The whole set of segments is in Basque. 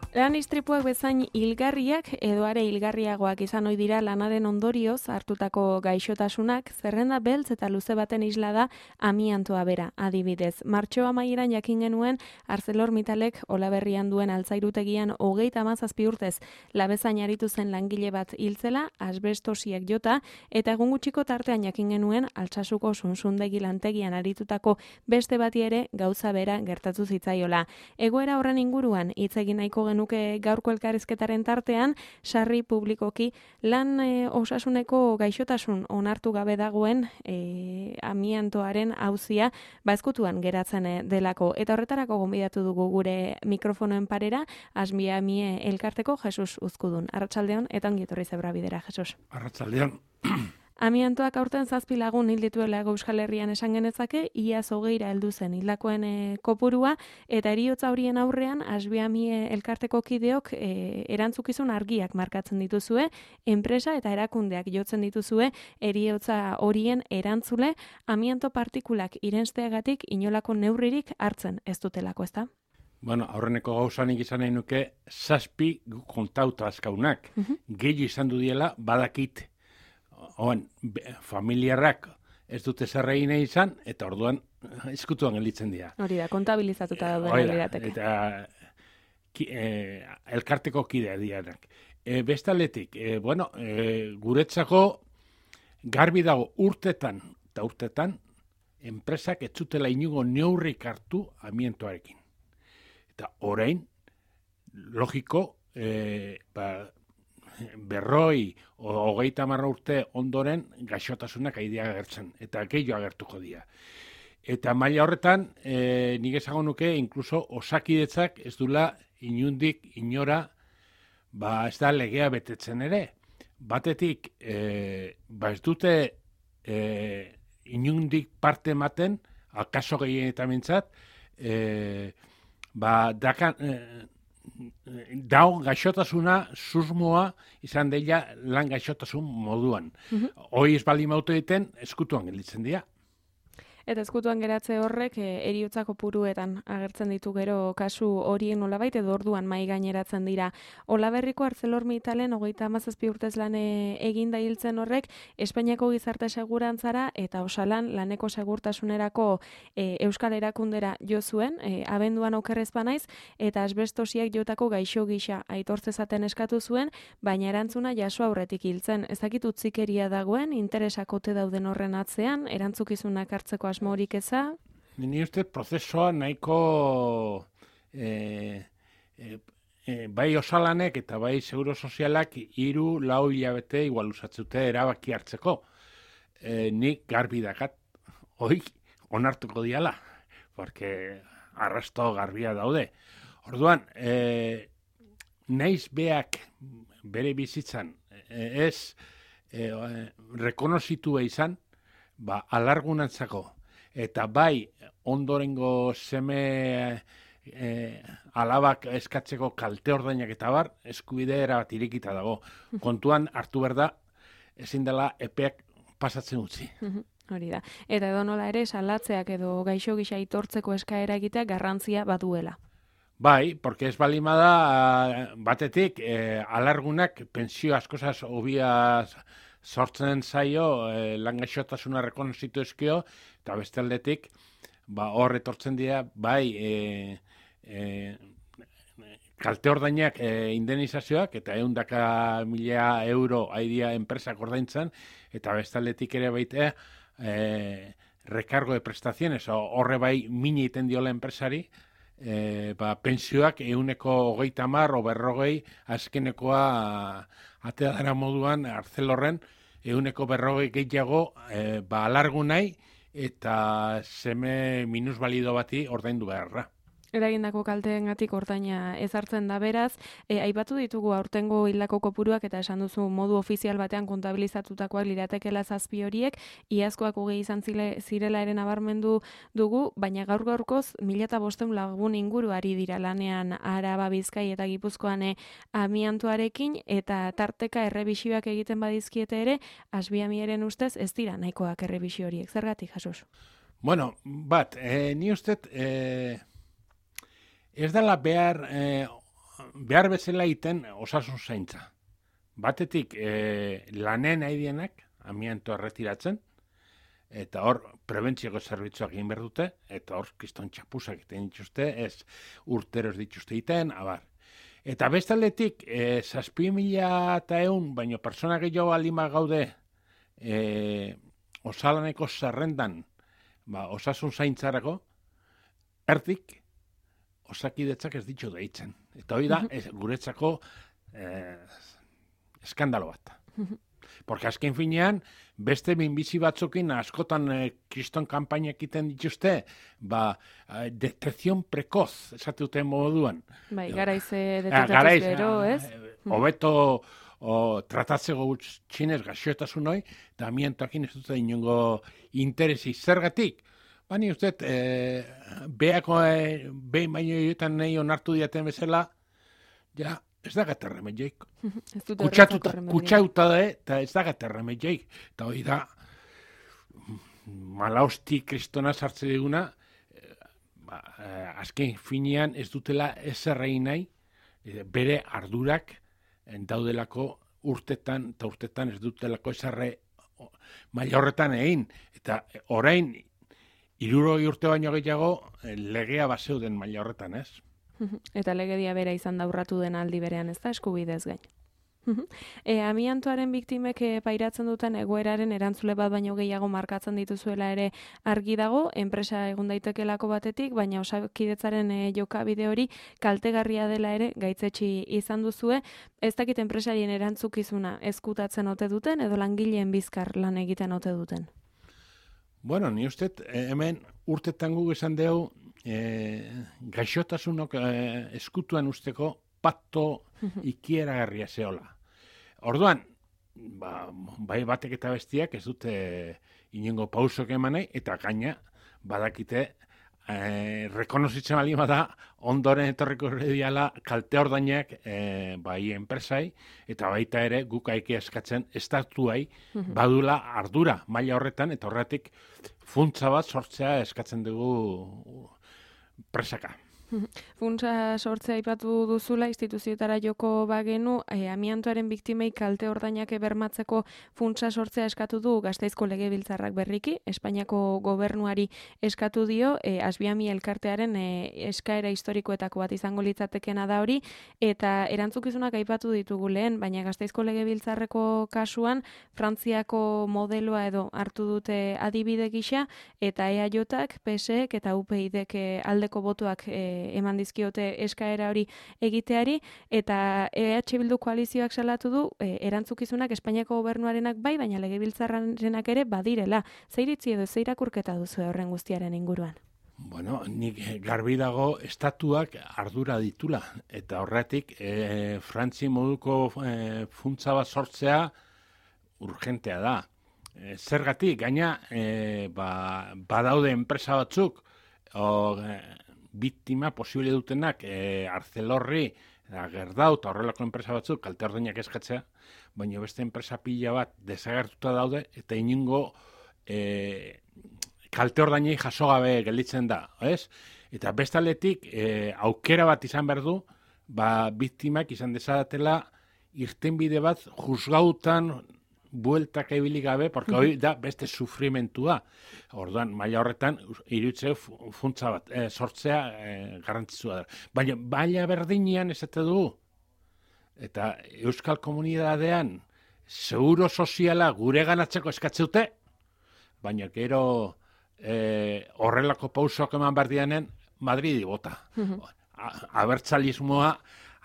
Lan istripuak bezain hilgarriak edo are hilgarriagoak izan ohi dira lanaren ondorioz hartutako gaixotasunak, zerrenda beltz eta luze baten isla da amiantoa bera, adibidez. Martxo amaieran jakin genuen ArcelorMittalek Olaberrian duen altzairutegian 37 urtez labezain aritu zen langile bat hiltzela, asbestosiak jota, eta egun gutxiko tartean jakin genuen Altsasuko Sunsundegi lantegian aritutako beste bati ere gauza bera gertatu zitzaiola. Egoera horren inguruan hitz egin nahiko genuke gaurko elkarrizketaren tartean, sarri publikoki lan osasuneko gaixotasun onartu gabe dagoen amiantoaren auzia ezkutuan geratzen delako. Eta horretarako gonbidatu dugu gure mikrofonoen parera, Asmiamie elkarteko Jesus Uzkudun. Arratsaldeon eta ongi etorri Zebra Bidera, Jesus. Arratsaldeon. Amiantoak aurten 7 lagun hil dituela Euskal Herrian esan genezake, iaz 20ra heldu zen hildakoen kopurua, eta heriotza horien aurrean Asmiamie elkarteko kideok erantzukizun argiak markatzen dituzue, enpresa eta erakundeak jotzen dituzue heriotza horien erantzule, amianto partikulak irensteagatik inolako neurririk hartzen ez dutelako, ezta? Bueno, aurreneko gauzanik izan nahi nuke 7 kontauta azkaunak. Gehi izan du diela badakit. Familiarrak ez dute zerrein izan, eta orduan eskutuan gelditzen dira. Hori da, kontabilizatuta dauden lirateke. Eta elkarteko kidea dianak. Bestaletik, guretzako garbi dago urtetan enpresak ez zutela inungo neurrik hartu amiantoarekin. Eta orain, logiko, berroi o 30 urte ondoren gaixotasunak aidea agertzen, eta gehiago agertuko dira. Eta maila horretan, nik esango nuke, inkluso osakidetzak ez dula inundik inora, ez da legea betetzen ere. Batetik, ez dute inundik parte ematen, akaso gehienetan mintzat, daun gaixotasuna susmoa izan deila lan gaixotasun moduan. Hoi ez bali mautu egiten, eskutuan gelditzen dira. Eta ezkutuan geratze horrek heriotza kopuruetan agertzen ditu gero kasu horien nolabait edo orduan mai gaineratzen dira. Olaberriko ArcelorMittalen 37 urtez lan eginda hiltzen horrek Espainiako gizarte segurantzara eta Osalan laneko segurtasunerako euskal erakundera jo zuen, abenduan okerrez banaiz, eta asbestosiak jotako gaixo gisa aitortzezaten eskatu zuen, baina erantzuna jaso aurretik hiltzen. Ez dakit utzikeria dagoen, interesakote dauden horren atzean, erantzukizunak hartzeko asmorik eza? Ni uste prozesua nahiko bai Osalanek eta bai Seguro Sozialak 3-4 hilabete igual usatzute erabaki hartzeko. Nik garbi dakat, hoi onartuko diala, porque arrasto garbia daude. Orduan, naiz beak bere bizitzan ez rekonozitua izan, alargunantzako, eta bai ondorengo seme alabak eskatzeko kalte ordainak eta bar, eskubide erabat irekita dago. Kontuan hartu behar da, ezin dela epeak pasatzen utzi. Hori da. Eta edo nola ere, salatzeak edo gaixo gisa aitortzeko eskaera egitea garrantzia baduela. Bai, porque ez balima da, batetik, alargunak pensio askozaz obiaz sortzen zaio, lan gaixotasuna rekonozitu eskio, eta beste aldetik, hor etortzen dira, bai, kalte ordainak indenizazioak, eta 100.000 euro haidia enpresak ordaintzen, eta beste aldetik ere baita, recargo de prestaciones, horre bai mini iten diola enpresari, pensioak 130 o 40 azkenekoa atea dara moduan Arcelorren 140 gehiago alargu nahi eta seme minusbalido bati ordaindu beharra. Eragindako kalteengatik ordaina ezartzen da beraz, aipatu ditugu aurtengo hildako kopuruak eta esan duzu modu ofizial batean kontabilizatutakoak liratekela 7 horiek, iazkoak 20 izan zirela ere nabarmendu dugu, baina gaur-gaurkoz 1500 lagun inguru ari dira lanean Araba, Bizkai eta Gipuzkoan amiantoarekin, eta tarteka errebisioak egiten badizkiete ere, Asmiamieren ustez ez dira nahikoak errebisio horiek. Zergatik, Jesus? Bueno, ni ustez ez dela behar behar bezala egiten osasun zaintza. Batetik, lanen haidienak, amiantoa erretiratzen, eta hor prebentzioko zerbitzuak egin behar dute, eta hor kriston txapusak egiten dituzte, ez urteroz dituzte egiten, abar. Eta bestaldetik, 7.100, baino persona gehiago alima gaude, osalaneko zerrendan, osasun zaintzarako, erdik, osakidetzak ez ditu deitzen. Eta hori da, guretzako eskandalo bat. Porque azken finean, beste minbizi batzukin askotan kriston kanpainak egiten dituzte, detekzion prekoz, esate duten moduan. Bai, garaize detektatuz gero, ez? Hobeto tratatzeko txinez gaixotasun hoi, eta amiantoakin ez dute inongo interesi zergatik. Bani uste, behin baino joetan nahi onartu diaten bezala, ja, ez da gata remedioik. Kutsauta da, eta ez da gata remedioik. Eta hori da, malausti kristona sartze diguna, azken finean ez dutela eserrei nahi, bere ardurak daudelako urtetan, eta urtetan ez dutelako eserre maila horretan egin. Eta orain, 60 urte baino gehiago, legea bazeuden maila horretan, ez? Eta legedia bera izan da urratu den aldi berean, ez da, eskubidez gain. Amiantoaren biktimek pairatzen duten egoeraren erantzule bat baino gehiago markatzen dituzuela ere argi dago, enpresa egun daitekelako batetik, baina Osakidetzaren jokabide hori kaltegarria dela ere gaitzetsi izan duzue. Ez dakit enpresarien erantzukizuna ezkutatzen ote duten edo langileen bizkar lan egiten ote duten? Bueno, ni uste, hemen urtetan guk esan dugu, gaixotasunok eskutuan usteko pato ikieragarria zehola. Orduan, bai batek eta bestiak ez dute inongo pausok emanei, eta gaina badakite rekonozitzen bali bada ondoren etorriko diala kalte ordainak bai enpresai, eta baita ere guk aiki eskatzen estatuai badula ardura maila horretan, eta horretik funtsa bat sortzea eskatzen dugu presaka. Funtsa sortzea aipatu duzula, instituzioetara joko bagenu, amiantoaren biktimei kalte ordainak bermatzeko funtsa sortzea eskatu du Gasteizko Legebiltzarrak berriki, Espainiako gobernuari eskatu dio, Asbiami elkartearen eskaera historikoetako bat izango litzatekena da hori, eta erantzukizunak aipatu ditugu lehen, baina Gasteizko Legebiltzarreko kasuan, Frantziako modeloa edo hartu dute adibide gisa, eta EAJak, PSek eta UPyDek aldeko botoak eman dizkiote eskaera hori egiteari, eta EH Bildu koalizioak salatu du erantzukizunak Espainiako gobernuarenak bai, baina Legebiltzarrarenak ere badirela. Zeiritzi edo zeirakurketa duzu horren guztiaren inguruan? Bueno, nik garbi dago estatuak ardura ditula, eta horretik Frantzi moduko funtsa bat sortzea urgentea da. Zergatik, gaina badaude enpresa batzuk, biktima posible dutenak Arcelorri, Gerdau eta horrelako enpresa batzuk kalte ordainak eskatzea, baina beste enpresa pila bat desagertuta daude eta inongo kalte ordainei jaso gabe gelditzen da, ez? Eta bestaletik aukera bat izan behar du, biktimak izan dezatela irtenbide bat juzgautan bueltak ebili gabe, porque hori da beste sufrimentua. Orduan, maila horretan, irutze funtsa bat, sortzea garrantzitsua da. Baina, maila berdinean esate dugu. Eta Euskal Komunidadean, seguro soziala gure ganatzeko eskatzeute, baina gero horrelako pausoak eman berdianen, Madridi bota. Abertzalismoa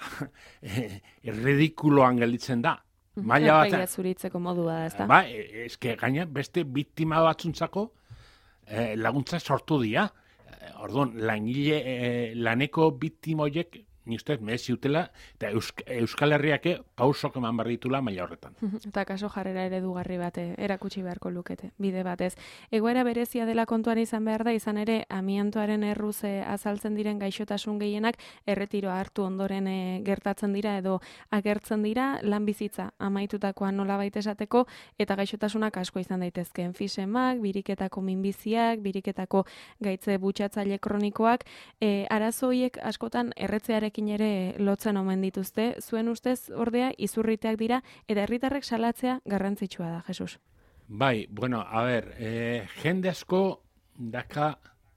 ridikuloan gelditzen da. Maila bat zuritzeko modua da, ezta? Eske gaina beste biktima batzuntzako laguntza sortu dira. Orduan, laneko biktima horiek ni ustez merezi utela, eta Euskal Herriak pausok eman behar ditula maila horretan. Eta kaso jarrera eredugarri bat erakutsi beharko lukete, bide batez. Egoera berezia dela kontuan izan behar da, izan ere amiantoaren erruz azaltzen diren gaixotasun gehienak erretiroa hartu ondoren gertatzen dira edo agertzen dira, lan bizitza amaitutakoa nolabait esateko, eta gaixotasunak asko izan daitezke enfisemak, biriketako minbiziak, biriketako gaitze butxatzaile kronikoak, arazo horiek askotan erretzearekin herriarekin ere lotzen omen dituzte. Zuen ustez, ordea, izurriteak dira, eta herritarrek salatzea garrantzitsua da, Jesus. Bai, bueno, a ber, jende asko daka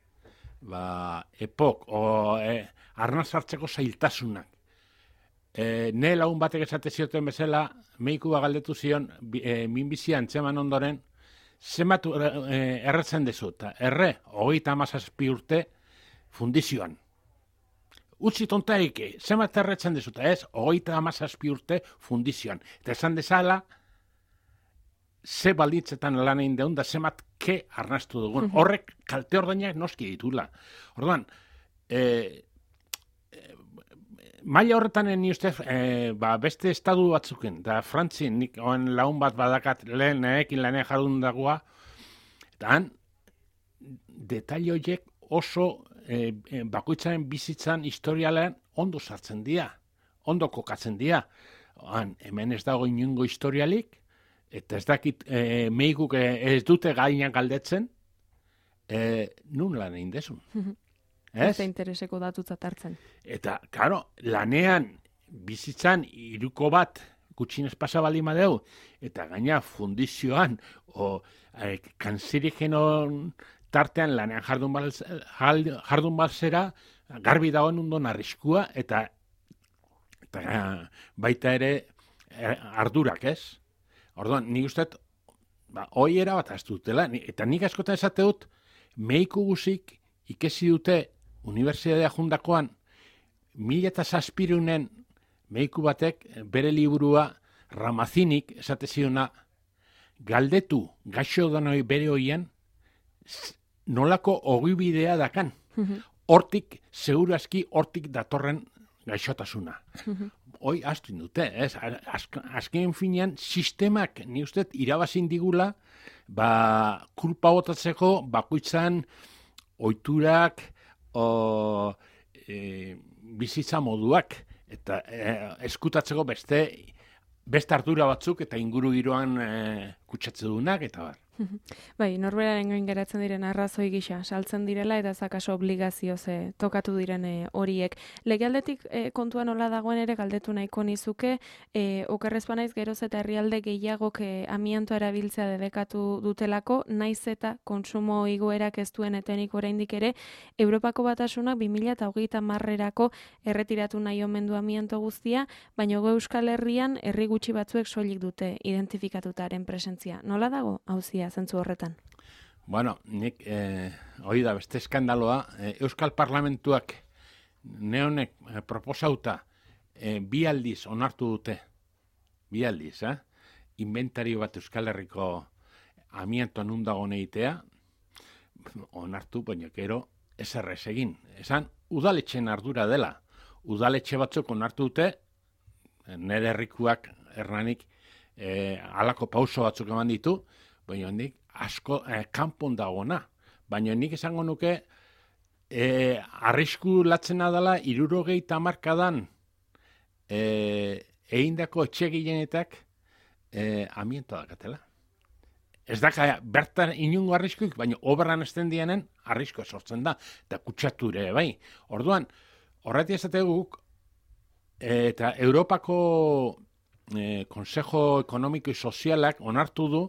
epok, arnaz hartzeko zailtasunak. Ne lagun batek esate zioten bezala, medikua galdetu zion, minbizia antzeman ondoren, zenbat erretzen dezut. Erre, 37 urte fundizioan. Utsi tontarik, zenbat erretzen dezut, ez? 37 urte fundizioan. Eta esan dezala, ze balditzetan lan egin deun, da zenbat ke arnastu dugun. Horrek kalte ordainak noski ditula. Orduan, maila horretan ni uste beste estadu batzuken, da Frantzien nik oen laun bat badakat lehenekin lanean jardun dagoa, eta han, detail horiek oso bakoitzaren bizitzan historialean ondo sartzen dira, ondo kokatzen dira. Hemen ez dago inungo historialik, eta ez dakit meikuk ez dute gainak galdetzen, nun lan egin desun. Ez intereseko datutzat hartzen. Eta, claro, lanean bizitzan hiruko bat gutxinez pasa bali madeu, eta gaina fundizioan, kanzerigenon tartean lanean jardun balzera, garbi dagoen undon arriskua, eta baita ere ardurak, ez? Orduan, nik uste, hoi bat aztutela, eta nik askotan esate dut, meiku guzik ikesi dute Unibertsitatea jundakoan 1700 meiku batek bere liburua Ramazinik esate ziona galdetu gaixo danoi bere hoian nolako ogibidea dakan. Hortik, segurazki, hortik datorren gaixotasuna. Hoi astu indute, ez? Azken finean, sistemak, ni uste, irabazin digula, kulpa botatzeko, bakoitzan, oiturak, bizitza moduak, eta eskutatzeko beste ardura batzuk, eta inguru giroan kutsatze dunak, eta bar. Bai, norberaren gain geratzen diren arrazoi gisa, saltzen direla eta zakaso obligazioz tokatu diren horiek. Legealdetik kontua nola dagoen ere galdetu nahiko nizuke, okerrez banaiz geroz eta herrialde gehiagok amiantoa erabiltzea debekatu dutelako, naiz eta kontsumo igoerak ez duen etenik oraindik ere, Europako Batasunak 2030erako erretiratu nahi omen du amianto guztia, baina Euskal Herrian herri gutxi batzuek soilik dute identifikatutaren presentzia. Nola dago hauzia zentzu horretan? Bueno, nik, hori da, beste eskandaloa, Euskal Parlamentuak neonek proposauta bi aldiz onartu dute, inventario bat Euskal Herriko amianto nundago egitea, onartu, baina gero eserrez egin. Esan, udaletxen ardura dela. Udaletxe batzuk onartu dute, nire herrikuak erranik halako pauso batzuk eman ditu, baina nik asko kanpon dagoena. Baina nik esango nuke arrisku latzena dela 70 hamarkadan egindako etxe gehienetak amiantoa dakatela. Ez daka bertan inungo arriskuik, baina obran esten dienen arriskoa sortzen da, eta kutsatu ere bai. Orduan, horretik esate guk, eta Europako Consejo Ekonomiko y Sozialak onartu du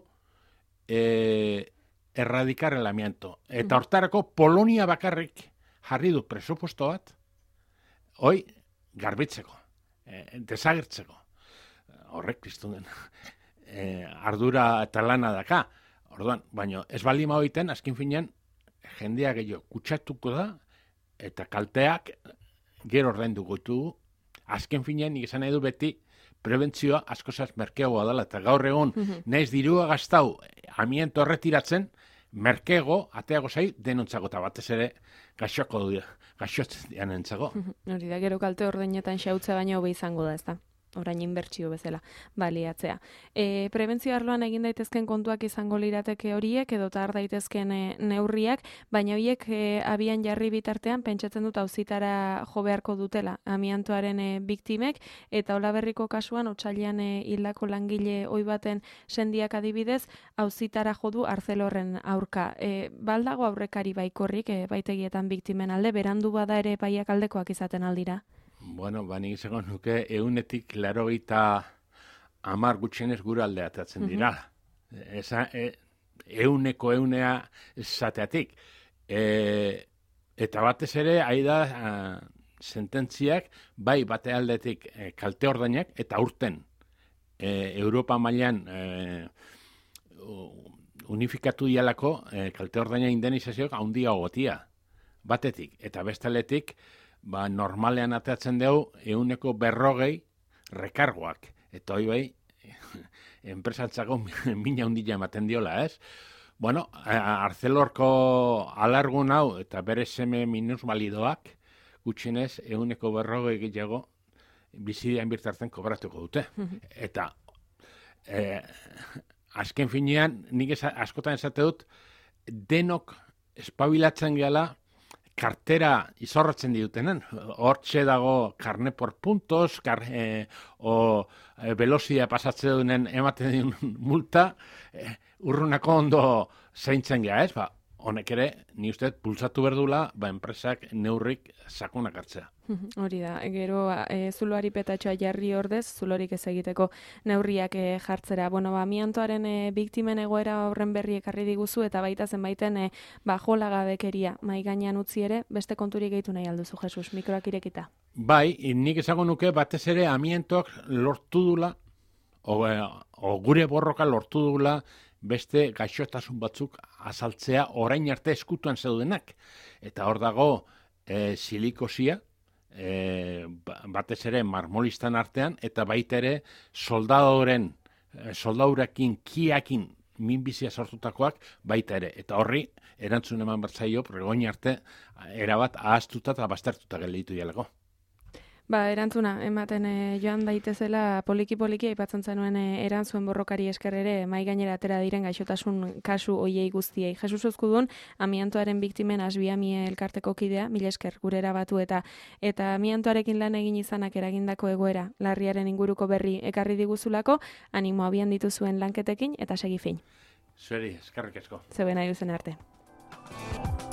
erradikar el amianto. Eta hortarako Polonia bakarrik jarri du presupuesto bat, hoi garbitzeko, desagertzeko. Horrek kristuden ardura eta lana daka. Orduan, baina ez baldin egiten, azken finean, jendea gehiago kutsatuko da, eta kalteak gero ordainduko ditugu. Azken finean, nik esan nahi du beti, prebentzioa askozaz merkeagoa dela, eta gaur egon, naiz dirua gaztau amianto erretiratzen, merkego, ateago zai, denontzako, eta batez ere gaixotzen dian entzago. Hori da, gero kalte ordeinetan xautza baino hobe izango da, ezta? Orain inbertsio bezala baliatzea. Prebentzio arloan egin daitezken kontuak izango lirateke horiek, edo tar daitezken neurriak, baina horiek abian jarri bitartean, pentsatzen dut auzitara jo beharko dutela amiantoaren biktimek, eta Olaberriko kasuan, otsailean hildako langile ohi baten sendiak adibidez, auzitara jo du Arcelorren aurka. Baldago aurrekari baikorrik, baitegietan biktimen alde, berandu bada ere baiak aldekoak izaten aldira? Bueno, nik izango nuke 180 gutxienez gure alde atatzen dira. Euneko esateatik. Eta batez ere, da sententziak, bai bate aldetik kalte ordainak, eta urten Europa mailan unifikatu dialako kalte ordaina indenizazioak handia gotia. Batetik, eta bestaletik, normalean ateatzen dugu 140 rekargoak. Eta hori bai, enpresantzako mina handia ematen diola, ez? Bueno, Arcelorko alargun hau eta bere seme minusbalidoak gutxienez 140 gehiago bizidean birtartzen kobratuko dute. Eta azken finean, nik askotan esate dut, denok espabilatzen gehala kartera izorratzen ditutenen. Hortxe dago karne por puntos, velozia pasatzen duen ematen duen multa, urrunako ondo zaintzen geha, ez? Honek ere, ni uste, pulsatu berdula, enpresak neurrik sakunak hartzea. Hori da, gero zuloari petatxoa jarri ordez, zulorik ez egiteko neurriak jartzera. Bueno, amiantoaren biktimen egoera horren berri ekarri diguzu, eta baita zenbaiten jolagabekeria mai gainean utzi ere, beste konturik gehitu nahi alduzu, Jesus, mikroak irekita. Bai, nik esango nuke batez ere amiantoak lortu dula, o gure borroka lortu dula, beste gaixotasun batzuk azaltzea orain arte eskutuan zeudenak. Eta hor dago silikosia, batez ere marmolistan artean, eta baita ere soldadurakin, kiakin minbizia sortutakoak baita ere. Eta horri erantzun eman bertzaio, pregoin arte erabat ahaztuta eta baztertuta gelditu dialako. Erantzuna, ematen joan daitezela poliki-poliki aipatzen zenuen erantzuen borrokari esker ere mai gainera atera diren gaixotasun kasu hoiei guztiei. Jesus Oskudun, amiantoaren biktimen Asbiamie elkarteko kidea, mila esker gure erabatu eta amiantoarekin lan egin izanak eragindako egoera, larriaren inguruko berri ekarri diguzulako, animo abian dituzuen lanketekin eta segi fin. Zueri, eskerrik asko. Zeuen nahi duzen arte.